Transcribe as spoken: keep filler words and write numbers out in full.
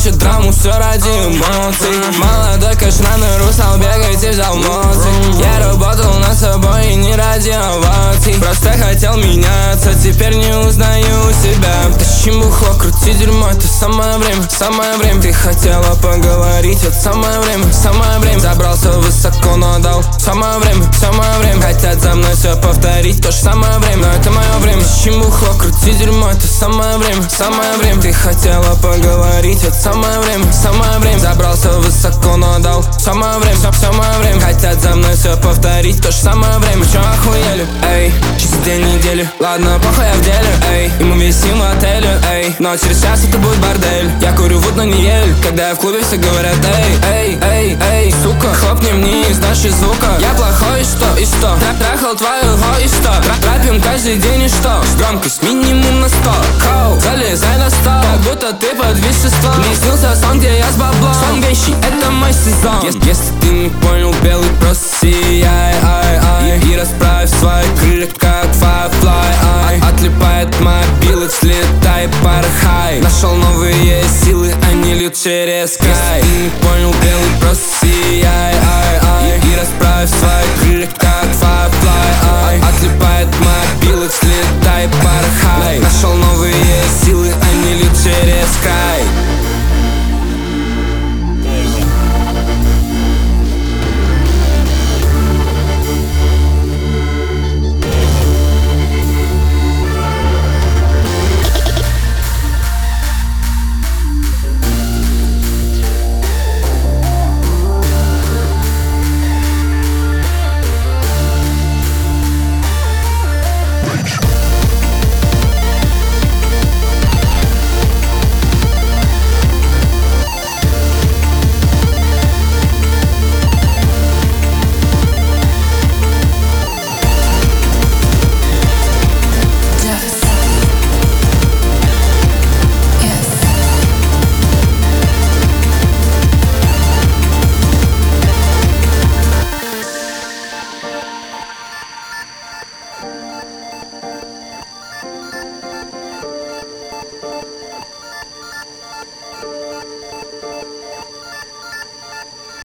хочет драму, все ради эмоций. Молодой кашнаный русал бегает и взял моцик. Я работал над собой и не ради оваций. Просто хотел меняться, теперь не узнаю себя. Тащи бухло, крути дерьмо, это самое время, самое время. Ты хотела поговорить, это самое время, самое время. Забрался высоко, но дал самое время, самое время. Хотят за мной все повторить, то же самое время, но это мое время. Тащи бухло, крути дерьмо, это самое время, самое время. Ты хотела поговорить, это самое время, самое время. Забрался высоко, но дал самое время, все, самое время. Хотят за мной все повторить, то же самое время. Чё охуели, эй, через день недели. Ладно, похуй, я в деле, эй. И мы висим в отеле, эй. Но через час это будет бордель. Я курю вуд, но не ель. Когда я в клубе, все говорят, эй, эй, эй, эй, сука, хлопни мне из нашей звука. Я плохой, и что, и что? Тра- Трахал твою хо, и что? Тра- Трапим каждый день, и что? Громкость минимум на сто. Коу, залезай на стол, как будто ты под веществом. Мне снился сон, где я с баблом. Сон вещи, это мой сезон. Если, если ты не понял, белый просто сияй, ай, ай. И, и расправь свои крылья, как Firefly, ай. От, отлипает мобилы, взлетай, порхай. Нашел новые силы, они льют через край. Если ты не понял, белый просто